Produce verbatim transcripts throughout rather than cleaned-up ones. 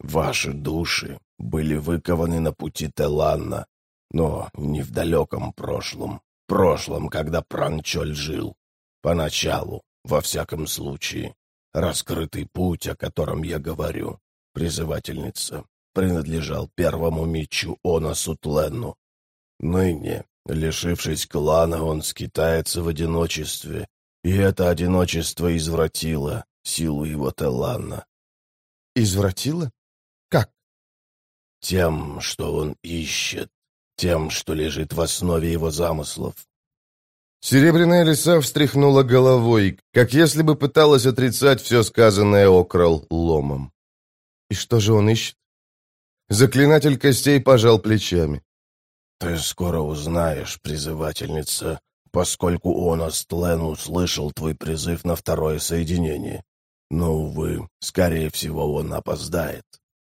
Ваши души были выкованы на пути Теланна, но не в далеком прошлом. Прошлом, когда Пранчоль жил. Поначалу, во всяком случае, раскрытый путь, о котором я говорю, призывательница, принадлежал первому мечу Оносу Тленну. Ныне, лишившись клана, он скитается в одиночестве, и это одиночество извратило силу его Теланна. Извратило? Как? Тем, что он ищет, тем, что лежит в основе его замыслов. Серебряная лиса встряхнула головой, как если бы пыталась отрицать все сказанное Окрал ломом. И что же он ищет? Заклинатель костей пожал плечами. Ты скоро узнаешь, призывательница, поскольку Онос Тлен услышал твой призыв на второе соединение. Но, увы, скорее всего, он опоздает.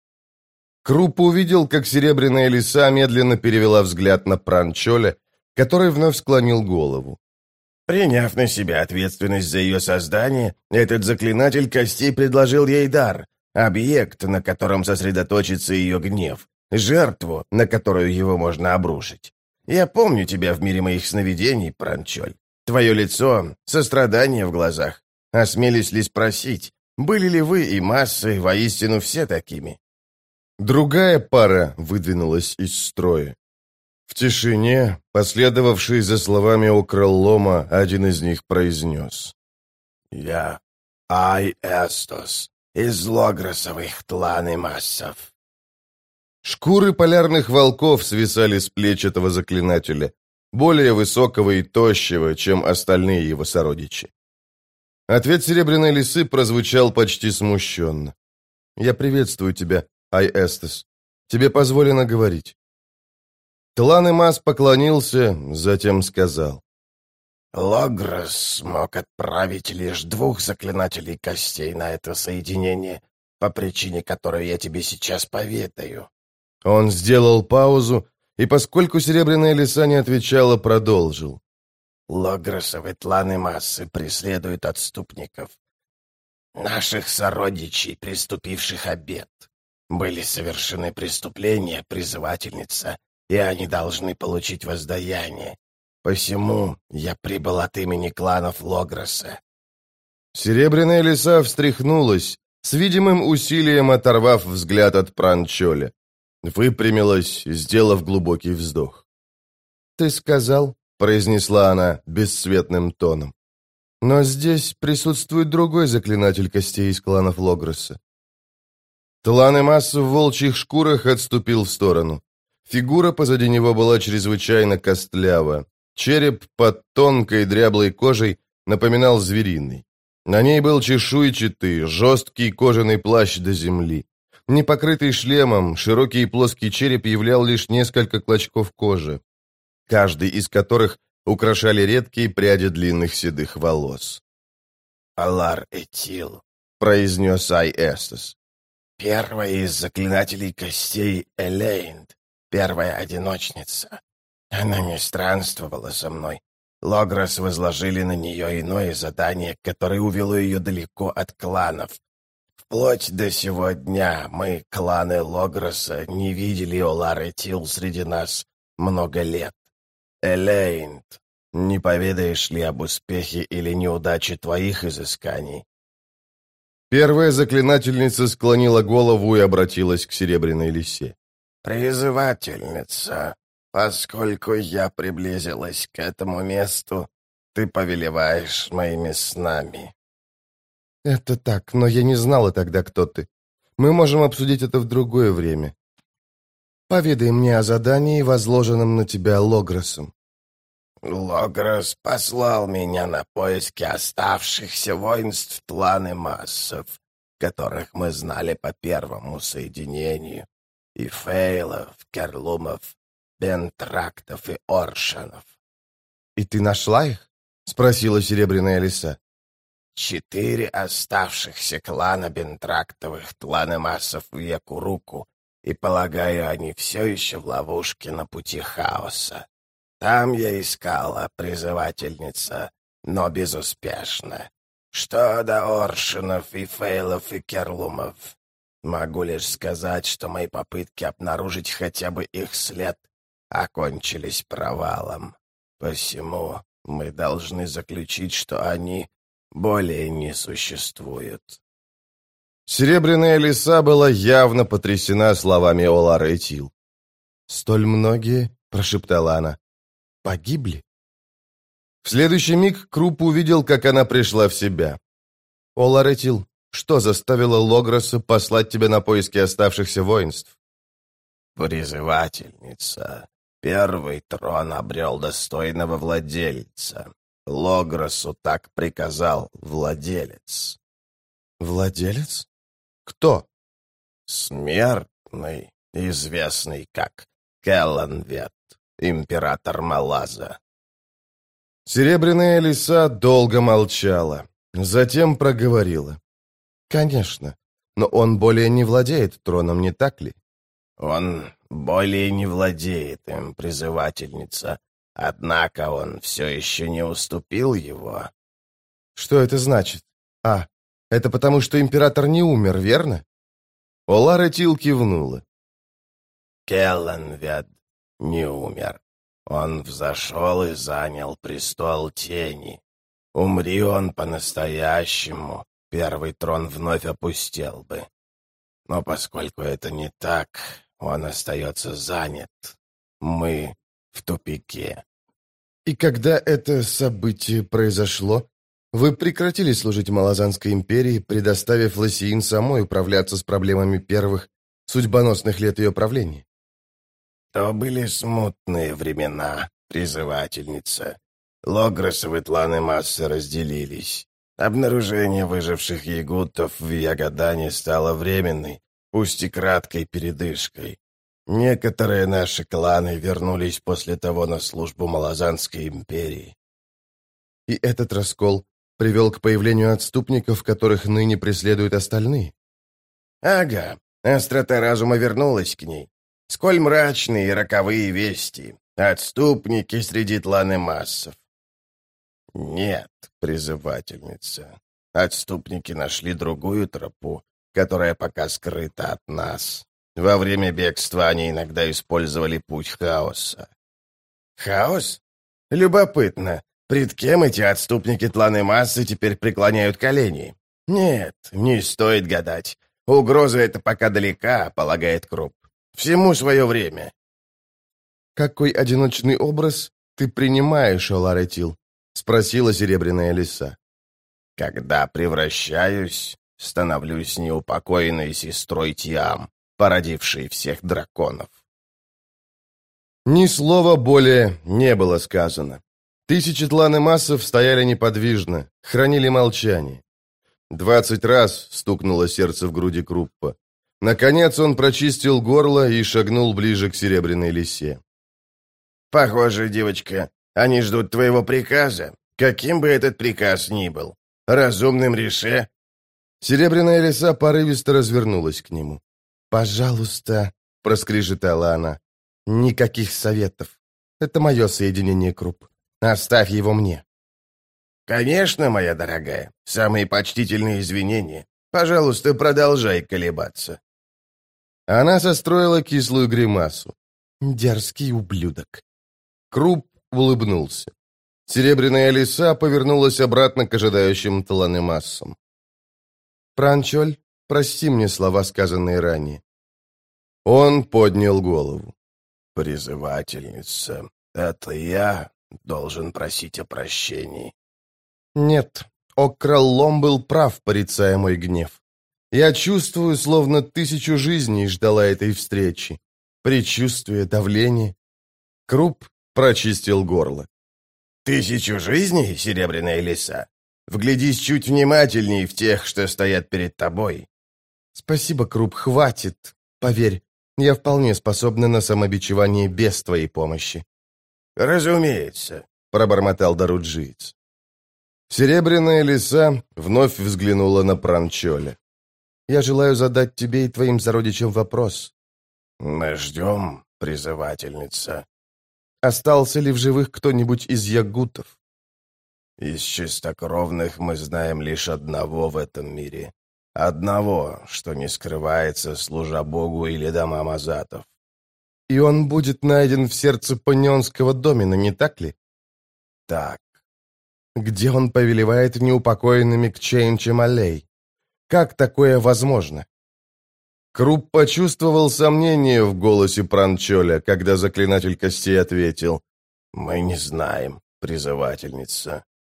Круп увидел, как серебряная лиса медленно перевела взгляд на Пранчоля, который вновь склонил голову. Приняв на себя ответственность за ее создание, этот заклинатель костей предложил ей дар, объект, на котором сосредоточится ее гнев, жертву, на которую его можно обрушить. Я помню тебя в мире моих сновидений, Пранчоль. Твое лицо, сострадание в глазах. Осмелюсь ли спросить, были ли вы и массы воистину все такими? Другая пара выдвинулась из строя. В тишине, последовавшей за словами Окроллома, один из них произнес. «Я Ай-Эстос из Логросовых тланы массов». Шкуры полярных волков свисали с плеч этого заклинателя, более высокого и тощего, чем остальные его сородичи. Ответ серебряной лисы прозвучал почти смущенно. «Я приветствую тебя, Ай-Эстос. Тебе позволено говорить». Тлан-Эмас поклонился, затем сказал. «Логрос смог отправить лишь двух заклинателей костей на это соединение, по причине которой я тебе сейчас поведаю». Он сделал паузу, и поскольку серебряная лиса не отвечала, продолжил. «Логросовы Тлан-Эмасы преследуют отступников, наших сородичей, приступивших обет. Были совершены преступления, призывательница, и они должны получить воздаяние. Посему я прибыл от имени кланов Логроса». Серебряная лиса встряхнулась, с видимым усилием оторвав взгляд от Пранчоля. Выпрямилась, сделав глубокий вздох. «Ты сказал», — произнесла она бесцветным тоном, «но здесь присутствует другой заклинатель костей из кланов Логроса». Тлан-Эмас в волчьих шкурах отступил в сторону. Фигура позади него была чрезвычайно костлява. Череп под тонкой дряблой кожей напоминал звериный. На ней был чешуйчатый, жесткий кожаный плащ до земли. Не покрытый шлемом, широкий и плоский череп являл лишь несколько клочков кожи, каждый из которых украшали редкие пряди длинных седых волос. «Алар Этил», — произнес Ай-Эстос. «Первая из заклинателей костей Элейнд, первая одиночница. Она не странствовала со мной. Логрос возложили на нее иное задание, которое увело ее далеко от кланов. Вплоть до сего дня мы, кланы Логроса, не видели Олар Этил среди нас много лет. Элейнд, не поведаешь ли об успехе или неудаче твоих изысканий?» Первая заклинательница склонила голову и обратилась к серебряной лисе. «Призывательница, поскольку я приблизилась к этому месту, ты повелеваешь моими снами». «Это так, но я не знала тогда, кто ты. Мы можем обсудить это в другое время. Поведай мне о задании, возложенном на тебя Логросом». «Логрос послал меня на поиски оставшихся воинств Тлан-Эмасов, которых мы знали по первому соединению, и Фейлов, Керлумов, Бентрактов и Оршанов». «И ты нашла их?» — спросила серебряная лиса. «Четыре оставшихся клана Бентрактовых Тлан-Эмасов в Якуруку, и, полагаю, они все еще в ловушке на пути хаоса. Там я искала призывательница, но безуспешно. Что до Оршинов и Фейлов и Керлумов? Могу лишь сказать, что мои попытки обнаружить хотя бы их след окончились провалом. Посему мы должны заключить, что они более не существуют». Серебряная лиса была явно потрясена словами Олары Этил. «Столь многие, — прошептала она, — погибли?» В следующий миг Круп увидел, как она пришла в себя. «Олар Этил, что заставило Логроса послать тебя на поиски оставшихся воинств?» «Призывательница. Первый трон обрел достойного владельца. Логросу так приказал владелец». «Владелец? Кто?» «Смертный, известный как Келланвет, император Малаза». Серебряная лиса долго молчала, затем проговорила. «Конечно, но он более не владеет троном, не так ли?» «Он более не владеет им, призывательница, однако он все еще не уступил его». «Что это значит? А, это потому, что император не умер, верно?» Олара Тил кивнула. Келланвет не умер. Он взошел и занял престол тени. Умри он по-настоящему, первый трон вновь опустел бы. Но поскольку это не так, он остается занят. Мы в тупике». «И когда это событие произошло, вы прекратили служить Малазанской империи, предоставив Лосиин самой управляться с проблемами первых судьбоносных лет ее правления?» То были смутные времена, призывательница. Логросовы тланы массы разделились. Обнаружение выживших ягутов в Ягодане стало временной, пусть и краткой передышкой. Некоторые наши кланы вернулись после того на службу Малазанской империи. И этот раскол привел к появлению отступников, которых ныне преследуют остальные. Ага, острота разума вернулась к ней. Сколь мрачные и роковые вести. Отступники среди тланы массов. Нет, призывательница. Отступники нашли другую тропу, которая пока скрыта от нас. Во время бегства они иногда использовали путь хаоса. Хаос? Любопытно. Пред кем эти отступники тланы массы теперь преклоняют колени? Нет, не стоит гадать. Угроза эта пока далека, полагает Круп. Всему свое время. «Какой одиночный образ ты принимаешь, Олар Этил?» — спросила Серебряная лиса. «Когда превращаюсь, становлюсь неупокоенной сестрой Тиам, породившей всех драконов». Ни слова более не было сказано. Тысячи тланы массов стояли неподвижно, хранили молчание. Двадцать раз стукнуло сердце в груди Круппа. Наконец он прочистил горло и шагнул ближе к Серебряной лисе. «Похоже, девочка, они ждут твоего приказа, каким бы этот приказ ни был. Разумным реше». Серебряная лиса порывисто развернулась к нему. «Пожалуйста», — проскрежетала она, — «никаких советов. Это мое соединение, Круп. Оставь его мне». «Конечно, моя дорогая. Самые почтительные извинения. Пожалуйста, продолжай колебаться». Она состроила кислую гримасу. «Дерзкий ублюдок». Круп улыбнулся. Серебряная лиса повернулась обратно к ожидающим тланы массам. «Пранчоль, прости мне слова, сказанные ранее». Он поднял голову. «Призывательница, это я должен просить о прощении». «Нет, Окраллом был прав, порицая мой гнев. Я чувствую, словно тысячу жизней ждала этой встречи. Предчувствие, давление». Круп прочистил горло. «Тысячу жизней, Серебряная лиса? Вглядись чуть внимательней в тех, что стоят перед тобой». «Спасибо, Круп, хватит. Поверь, я вполне способна на самобичевание без твоей помощи». «Разумеется», — пробормотал Даруджиец. Серебряная лиса вновь взглянула на Пранчоля. «Я желаю задать тебе и твоим сородичам вопрос». «Мы ждем, призывательница». «Остался ли в живых кто-нибудь из ягутов?» «Из чистокровных мы знаем лишь одного в этом мире. Одного, что не скрывается, служа Богу или домам азатов. И он будет найден в сердце панионского домена, не так ли? Так. Где он повелевает неупокоенными к Чейнчем аллей? Как такое возможно? Круп почувствовал сомнение в голосе Пранчоля, когда заклинатель костей ответил: «Мы не знаем, призывательница.